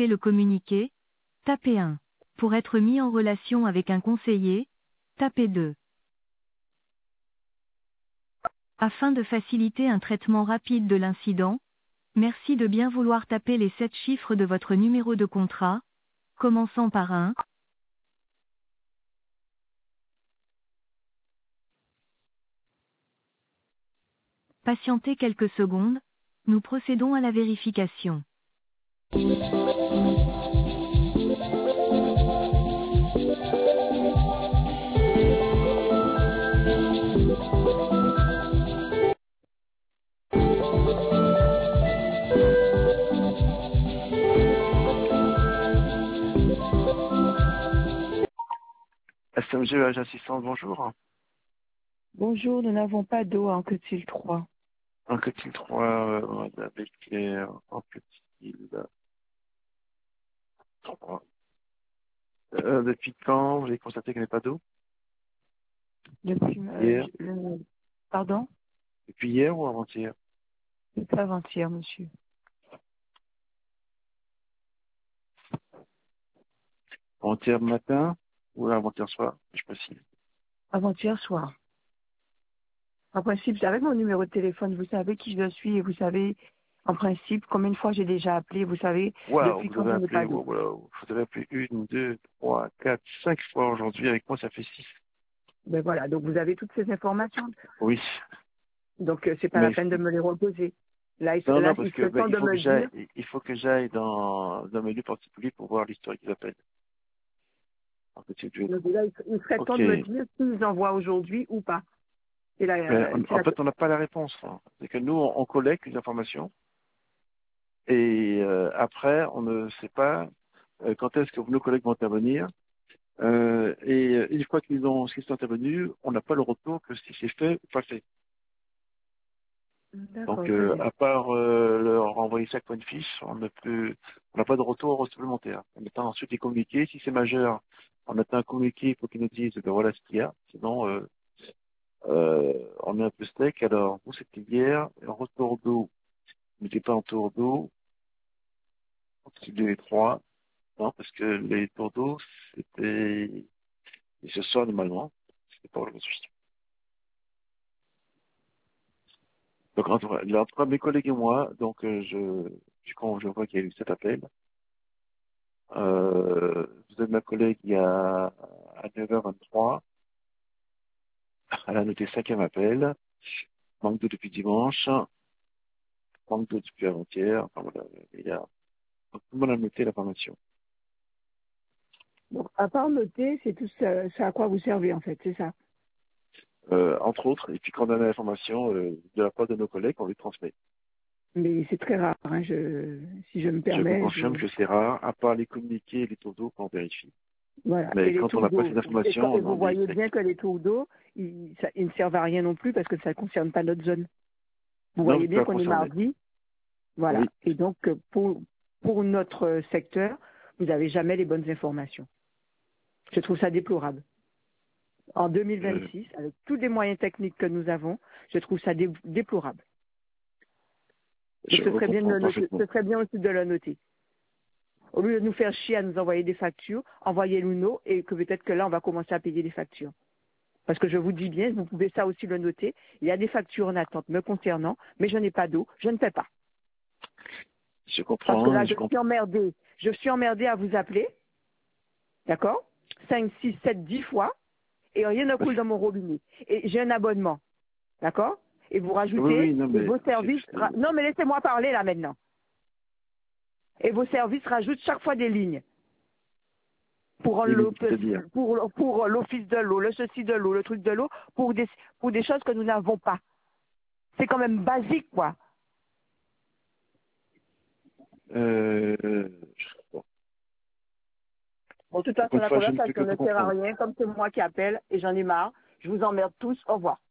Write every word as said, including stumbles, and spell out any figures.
souhaitez le communiquer, tapez un. Pour être mis en relation avec un conseiller, tapez deux. Afin de faciliter un traitement rapide de l'incident, merci de bien vouloir taper les sept chiffres de votre numéro de contrat, commençant par un. Patientez quelques secondes, nous procédons à la vérification. S M G, agent assistant, bonjour. Bonjour, nous n'avons pas d'eau à Anquetil trois. Anquetil trois, euh, avec les Anquetil trois. Euh, depuis quand vous avez constaté qu'il n'y avait pas d'eau? Depuis, euh, Hier. je- le- pardon? Depuis hier ou avant-hier? Depuis avant-hier, monsieur. Avant-hier matin ou avant-hier soir, je précise. Avant-hier soir. En principe, avec mon numéro de téléphone, vous savez qui je suis et vous savez, en principe, combien de fois j'ai déjà appelé, vous savez, Waouh, depuis vous quand avez je n'ai appelé, pas d'eau. wow, wow. Vous avez appelé une, deux, trois, quatre, cinq fois aujourd'hui. Avec moi, ça fait six. Ben voilà, donc vous avez toutes ces informations. Oui. Donc euh, c'est pas la Mais peine de me les reposer. Là, il, non, là, non, parce il que serait ben, temps il de faut que me j'aille, dire, il faut que j'aille dans, dans un menu particulier pour voir l'historique des appels. Anquetil deux. donc là, il, il serait temps Ok. de me dire s'ils envoient aujourd'hui ou pas. Et là, Mais, euh, c'est en la... fait, on n'a pas la réponse. Hein. C'est que nous, on, on collecte les informations et euh, après, on ne sait pas euh, quand est-ce que nos collègues vont intervenir. Euh, et euh, une fois qu'ils ont qu'ils sont intervenus, on n'a pas le retour que si c'est fait ou pas fait. Donc, D'accord, très euh, bien. à part euh, leur envoyer chaque fois une fiche, on ne peut, on n'a pas de retour supplémentaire. On attend ensuite les communiqués. Si c'est majeur, on attend un communiqué pour qu'ils nous disent, ben voilà ce qu'il y a. Sinon, euh, euh, on est un peu steak. Alors, vous, c'était hier, un retour d'eau. Vous n'étiez pas en tour d'eau, entre deux et trois. Non, parce que les tours d'eau, c'était, et ce soir, normalement, c'était pas aujourd'hui. Donc, entre, entre mes collègues et moi, donc, euh, je, je, quand je vois qu'il y a eu cet appel, euh, vous êtes ma collègue il y a, à neuf heures vingt-trois, elle a noté cinquième appel, manque d'eau depuis dimanche, manque d'eau depuis avant-hier, enfin voilà, il y a, tout le monde a noté l'information. Donc, à part noter, c'est tout ça, c'est à quoi vous servez, en fait, c'est ça. Euh, entre autres, et puis quand on a l'information euh, de la part de nos collègues, on les transmet. Mais c'est très rare, hein, je, si je me Je vous permets. confirme Je, que c'est rare, à part les communiqués et les tours d'eau qu'on vérifie. voilà. Et Mais les quand on tours n'a pas d'eau, ces et, informations, quand- et on vous en est voyez sec. bien que les tours d'eau, ils, ça- ils ne servent à rien non plus parce que ça ne concerne pas notre zone. Vous Non, vous voyez n'êtes pas bien qu'on est concerné. mardi, voilà. Oui, Et donc, euh, pour, pour notre secteur, vous n'avez jamais les bonnes informations. Je trouve ça déplorable. En euh, deux mille vingt-six, avec tous les moyens techniques que nous avons, je trouve ça dé- déplorable. Et je ce vous serait bien de comprends le noter, parfaitement. ce serait bien aussi de le noter. Au lieu de nous faire chier à nous envoyer des factures, envoyez-nous nos et que peut-être que là, on va commencer à payer des factures. Parce que je vous dis bien, vous pouvez ça aussi le noter, il y a des factures en attente me concernant, mais je n'ai pas d'eau, je ne paie pas. Je Parce que comprends, là, et je je suis comprends. emmerdée. Je suis emmerdée à vous appeler, d'accord? cinq, six, sept, dix fois, et rien ne coule dans mon robinet. Et j'ai un abonnement, d'accord? Et vous Oui, rajoutez, oui, non, et mais vos c'est, services... ra- c'est- Non, mais laissez-moi parler là maintenant. Et vos services rajoutent chaque fois des lignes. Pour, des lignes, l'op- c'est-à-dire, pour, pour l'office de l'eau, le ceci de l'eau, le truc de l'eau, pour des, pour des choses que nous n'avons pas. C'est quand même basique, quoi. euh, je comprends. Bon, de toute Encore façon, une la fois, je ne peux conversation que ne vous sert à comprendre. rien. Comme c'est moi qui appelle et j'en ai marre, je vous emmerde tous. Au revoir.